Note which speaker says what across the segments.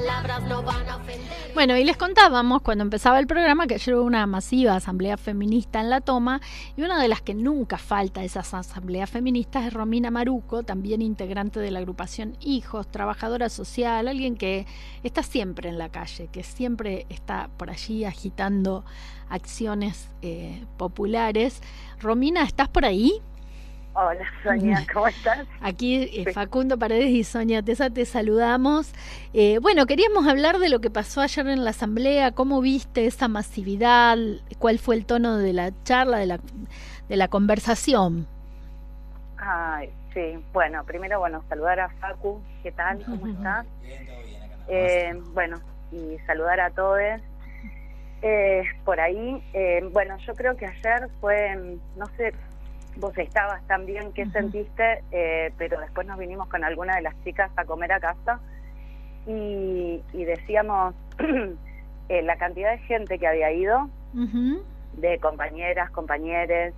Speaker 1: palabras no van a ofender.
Speaker 2: Bueno, y les contábamos cuando empezaba el programa que ayer hubo una masiva asamblea feminista en La Toma, y una de las que nunca falta de esas asambleas feministas es Romina Maruco, también integrante de la agrupación Hijos, trabajadora social, alguien que está siempre en la calle, que siempre está por allí agitando acciones populares. Romina, ¿estás por ahí?
Speaker 3: Hola Sonia, ¿cómo estás?
Speaker 2: Aquí Facundo Paredes y Sonia Tesa te saludamos. Bueno, queríamos hablar de lo que pasó ayer en la asamblea, cómo viste esa masividad, cuál fue el tono de la charla, de la conversación.
Speaker 3: Ay, sí, bueno, primero, saludar a Facu, ¿qué tal? ¿Cómo estás?
Speaker 4: Bien, todo bien acá.
Speaker 3: Bueno, y saludar a todos por ahí. Yo creo que ayer fue, no sé, vos estabas también, ¿qué sentiste? Pero después nos vinimos con alguna de las chicas a comer a casa y decíamos la cantidad de gente que había ido, de compañeras, compañeros,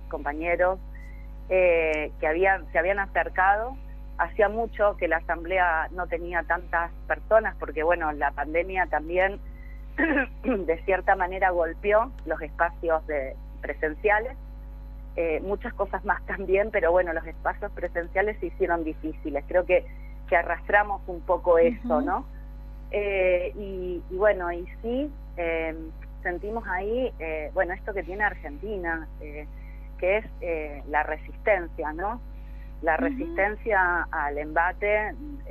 Speaker 3: que se habían acercado. Hacía mucho que la asamblea no tenía tantas personas porque, la pandemia también de cierta manera golpeó los espacios presenciales. Muchas cosas más también, pero los espacios presenciales se hicieron difíciles. Creo que arrastramos un poco eso, ¿no? Y sí, sentimos ahí, esto que tiene Argentina, que es la resistencia, ¿no? La resistencia al embate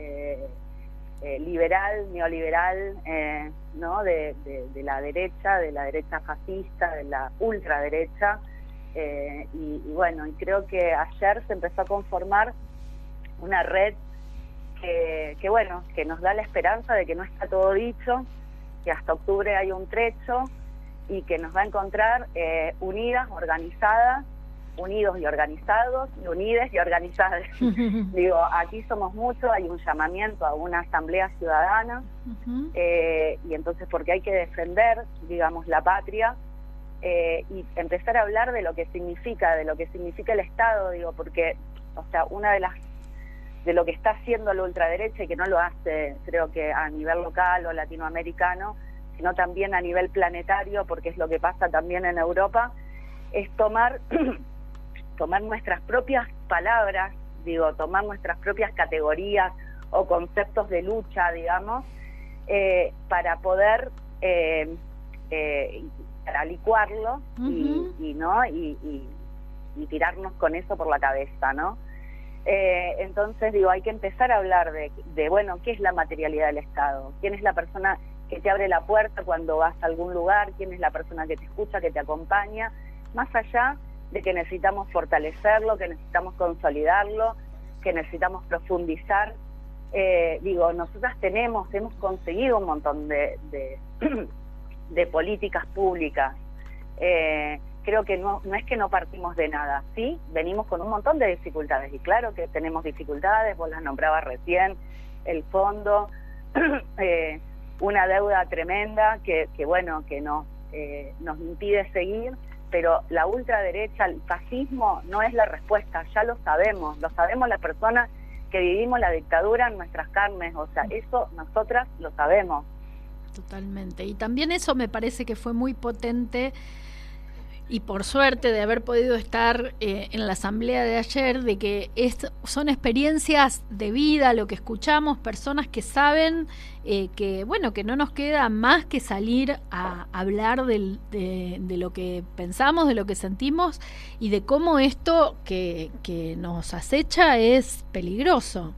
Speaker 3: liberal, neoliberal, ¿no? De la derecha fascista, de la ultraderecha. Y creo que ayer se empezó a conformar una red que nos da la esperanza de que no está todo dicho, que hasta octubre hay un trecho y que nos va a encontrar unidas, organizadas, unidos y organizados, y unides y organizadas. Digo, aquí somos muchos, hay un llamamiento a una asamblea ciudadana, y entonces porque hay que defender, digamos, la patria, y empezar a hablar de lo que significa el Estado, digo, porque, una de lo que está haciendo la ultraderecha, y que no lo hace, creo que a nivel local o latinoamericano, sino también a nivel planetario, porque es lo que pasa también en Europa, es tomar nuestras propias palabras, tomar nuestras propias categorías o conceptos de lucha, digamos, para poder para licuarlo y tirarnos con eso por la cabeza, ¿no? Entonces, hay que empezar a hablar de ¿qué es la materialidad del Estado? ¿Quién es la persona que te abre la puerta cuando vas a algún lugar? ¿Quién es la persona que te escucha, que te acompaña? Más allá de que necesitamos fortalecerlo, que necesitamos consolidarlo, que necesitamos profundizar. Nosotras hemos conseguido un montón de políticas públicas. Creo que no es que no partimos de nada, sí, venimos con un montón de dificultades, y claro que tenemos dificultades, vos las nombrabas recién, el fondo, una deuda tremenda que nos impide seguir, pero la ultraderecha, el fascismo no es la respuesta, ya lo sabemos las personas que vivimos la dictadura en nuestras carnes, eso nosotras lo sabemos.
Speaker 2: Totalmente, y también eso me parece que fue muy potente, y por suerte de haber podido estar en la asamblea de ayer, de que son experiencias de vida, lo que escuchamos, personas que saben que no nos queda más que salir a hablar de lo que pensamos, de lo que sentimos, y de cómo esto que nos acecha es peligroso.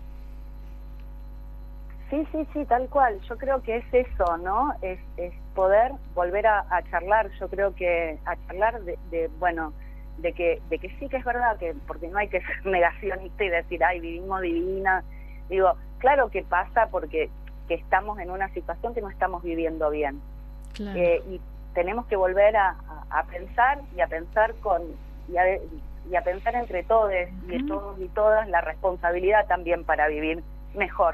Speaker 3: Sí, tal cual. Yo creo que es eso, ¿no? Es poder volver a charlar. Yo creo que a charlar de que sí que es verdad, que porque no hay que ser negacionista y decir, ay, vivimos divina. Digo, claro que pasa porque que estamos en una situación que no estamos viviendo bien.
Speaker 2: Claro.
Speaker 3: Y tenemos que volver a pensar y a pensar y a pensar entre todos y todas la responsabilidad también para vivir mejor.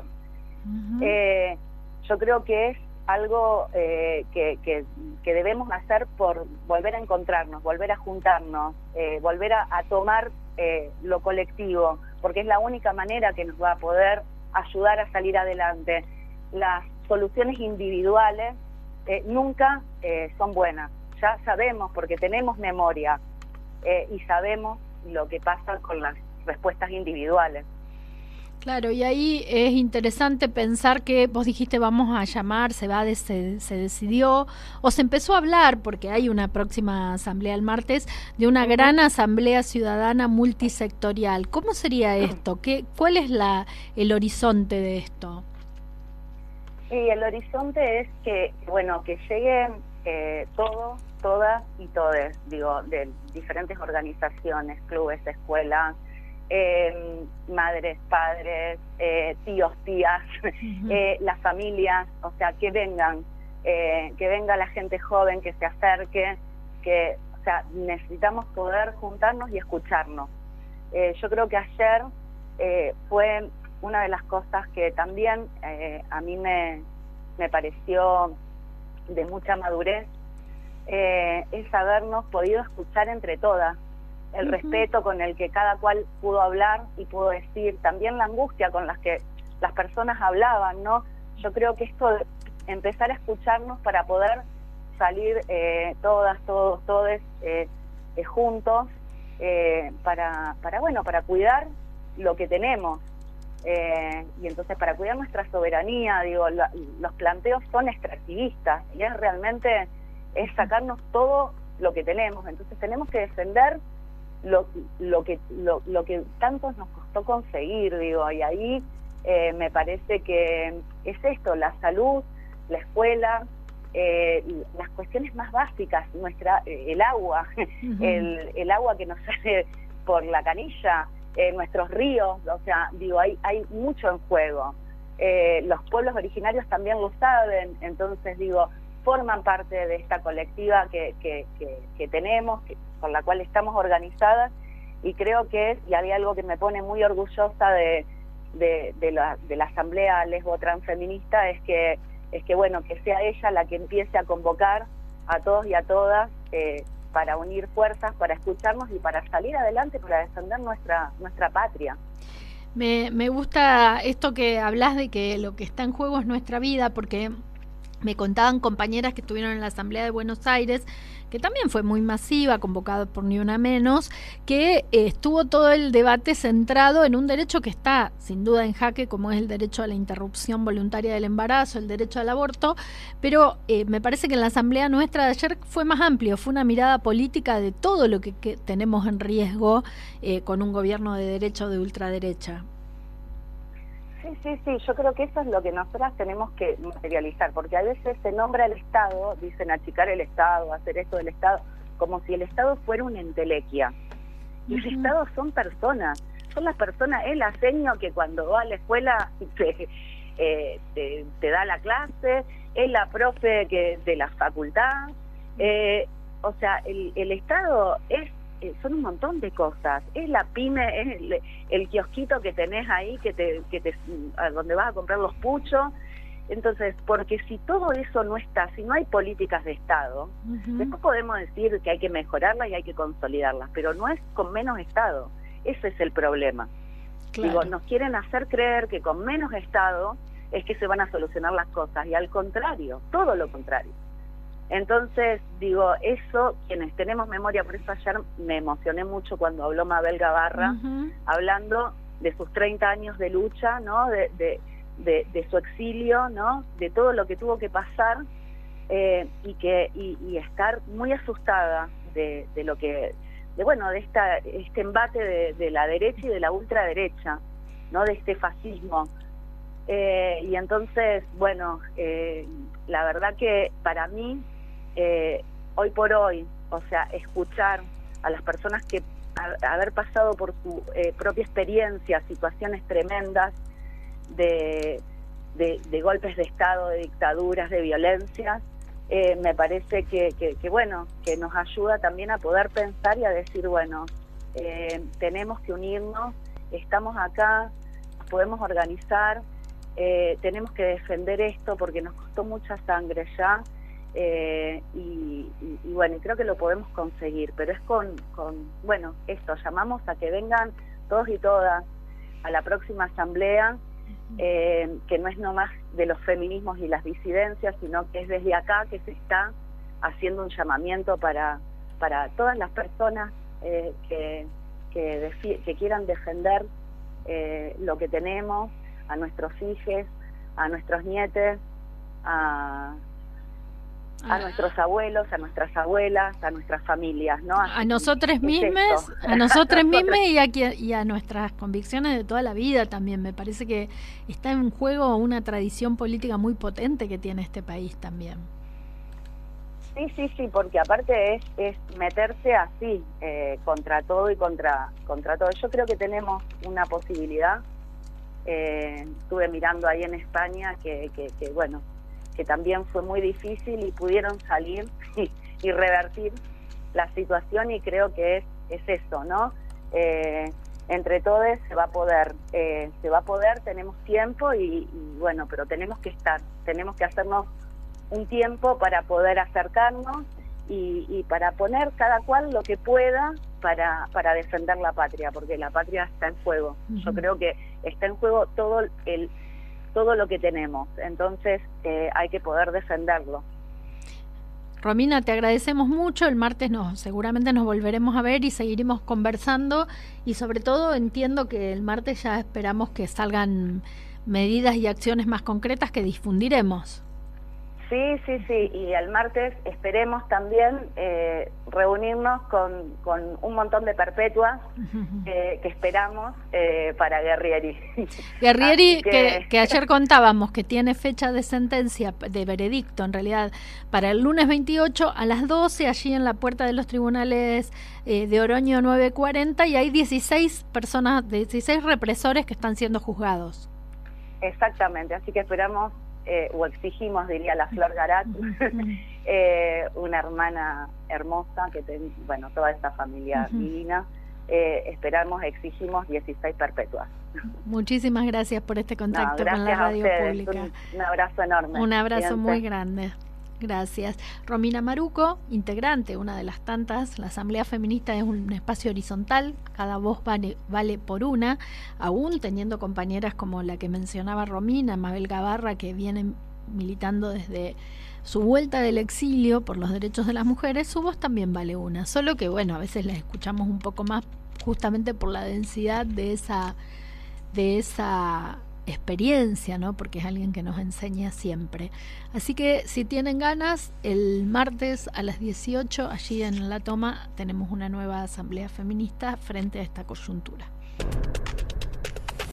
Speaker 3: Yo creo que es algo que debemos hacer por volver a encontrarnos, volver a juntarnos, volver a tomar lo colectivo, porque es la única manera que nos va a poder ayudar a salir adelante. Las soluciones individuales nunca son buenas. Ya sabemos, porque tenemos memoria y sabemos lo que pasa con las respuestas individuales.
Speaker 2: Claro, y ahí es interesante pensar que vos dijiste vamos a llamar, se decidió, o se empezó a hablar, porque hay una próxima asamblea el martes, de una gran asamblea ciudadana multisectorial. ¿Cómo sería esto? ¿Cuál es el horizonte de esto?
Speaker 3: Y el horizonte es que, bueno, que lleguen todos, todas y todes, digo, de diferentes organizaciones, clubes, escuelas, madres, padres, tíos, tías, las familias, o sea, que venga la gente joven, que se acerque, o sea, necesitamos poder juntarnos y escucharnos. Yo creo que ayer fue una de las cosas que también a mí me pareció de mucha madurez, es habernos podido escuchar entre todas, el respeto con el que cada cual pudo hablar y pudo decir, también la angustia con las que las personas hablaban, ¿no? Yo creo que esto de empezar a escucharnos para poder salir todas, todos, todes juntos para cuidar lo que tenemos. Y entonces para cuidar nuestra soberanía, digo, los planteos son extractivistas y es sacarnos todo lo que tenemos. Entonces tenemos que defender lo que tanto nos costó conseguir, digo, y ahí me parece que es esto, la salud, la escuela, las cuestiones más básicas, el agua, el agua que nos sale por la canilla, nuestros ríos, o sea, digo, hay mucho en juego. Los pueblos originarios también lo saben, entonces digo, forman parte de esta colectiva que tenemos, con la cual estamos organizadas, y creo que y había algo que me pone muy orgullosa de la asamblea lesbo-transfeminista, es que bueno, que sea ella la que empiece a convocar a todos y a todas para unir fuerzas, para escucharnos y para salir adelante, para defender nuestra patria.
Speaker 2: Me gusta esto que hablas de que lo que está en juego es nuestra vida, porque me contaban compañeras que estuvieron en la Asamblea de Buenos Aires, que también fue muy masiva, convocada por Ni Una Menos, que estuvo todo el debate centrado en un derecho que está sin duda en jaque, como es el derecho a la interrupción voluntaria del embarazo, el derecho al aborto, pero me parece que en la Asamblea nuestra de ayer fue más amplio, fue una mirada política de todo lo que tenemos en riesgo con un gobierno de derecha o de ultraderecha.
Speaker 3: Sí, yo creo que eso es lo que nosotras tenemos que materializar, porque a veces se nombra el Estado, dicen achicar el Estado, hacer esto del Estado, como si el Estado fuera una entelequia. Y el Estado son personas, son las personas, es la seño que cuando va a la escuela te da la clase, es la profe de la facultad, o sea, el Estado son un montón de cosas, es la pyme, es el kiosquito que tenés ahí donde vas a comprar los puchos. Entonces, porque si todo eso no está, si no hay políticas de Estado, después podemos decir que hay que mejorarlas y hay que consolidarlas, pero no es con menos Estado, ese es el problema. Claro. Digo, nos quieren hacer creer que con menos Estado es que se van a solucionar las cosas, y al contrario, todo lo contrario. Entonces, digo, eso, quienes tenemos memoria, por eso ayer me emocioné mucho cuando habló Mabel Gabarra, hablando de sus 30 años de lucha, ¿no? De su exilio, ¿no? De todo lo que tuvo que pasar, y estar muy asustada de lo que, de este embate de la derecha y de la ultraderecha, ¿no? De este fascismo. Y entonces, bueno, la verdad que para mí, hoy por hoy, o sea, escuchar a las personas que haber pasado por su propia experiencia, situaciones tremendas de golpes de Estado, de dictaduras, de violencias, me parece que bueno, que nos ayuda también a poder pensar y a decir, bueno, tenemos que unirnos, estamos acá, nos podemos organizar, tenemos que defender esto porque nos costó mucha sangre ya, y bueno, creo que lo podemos conseguir, pero es bueno, esto, llamamos a que vengan todos y todas a la próxima asamblea, que no es nomás de los feminismos y las disidencias, sino que es desde acá que se está haciendo un llamamiento para todas las personas que quieran defender lo que tenemos, a nuestros hijos, a nuestros nietos, a nuestros abuelos, a nuestras abuelas, a nuestras familias, ¿no?
Speaker 2: A nosotros mismos, y a nuestras convicciones de toda la vida también. Me parece que está en juego una tradición política muy potente que tiene este país también.
Speaker 3: Sí, porque aparte es meterse así, contra todo y contra todo. Yo creo que tenemos una posibilidad. Estuve mirando ahí en España que bueno, que también fue muy difícil y pudieron salir y revertir la situación, y creo que es eso, ¿no? Entre todos se va a poder, tenemos tiempo y bueno, pero tenemos que hacernos un tiempo para poder acercarnos y para poner cada cual lo que pueda para defender la patria, porque la patria está en juego. Uh-huh. Yo creo que está en juego todo lo que tenemos, entonces hay que poder defenderlo.
Speaker 2: Romina, te agradecemos mucho. El martes seguramente nos volveremos a ver y seguiremos conversando, y sobre todo entiendo que el martes ya esperamos que salgan medidas y acciones más concretas que difundiremos.
Speaker 3: Sí, y el martes esperemos también reunirnos con un montón de perpetuas que esperamos para Guerrieri.
Speaker 2: Guerrieri, que ayer contábamos que tiene fecha de sentencia, de veredicto en realidad, para el lunes 28 a las 12, allí en la puerta de los tribunales de Oroño 940, y hay 16 represores que están siendo juzgados.
Speaker 3: Exactamente, así que esperamos, o exigimos, diría la Flor Garat, una hermana hermosa, bueno, toda esta familia divina, exigimos 16 perpetuas.
Speaker 2: Muchísimas gracias por este contacto con la radio pública.
Speaker 3: Un abrazo enorme.
Speaker 2: Un abrazo muy grande. Gracias. Romina Maruco, integrante, una de las tantas. La Asamblea Feminista es un espacio horizontal, cada voz vale por una, aún teniendo compañeras como la que mencionaba Romina, Mabel Gabarra, que viene militando desde su vuelta del exilio por los derechos de las mujeres. Su voz también vale una, solo que bueno, a veces la escuchamos un poco más justamente por la densidad de esa experiencia, ¿no? Porque es alguien que nos enseña siempre. Así que si tienen ganas, el martes a las 18 allí en La Toma tenemos una nueva asamblea feminista frente a esta coyuntura.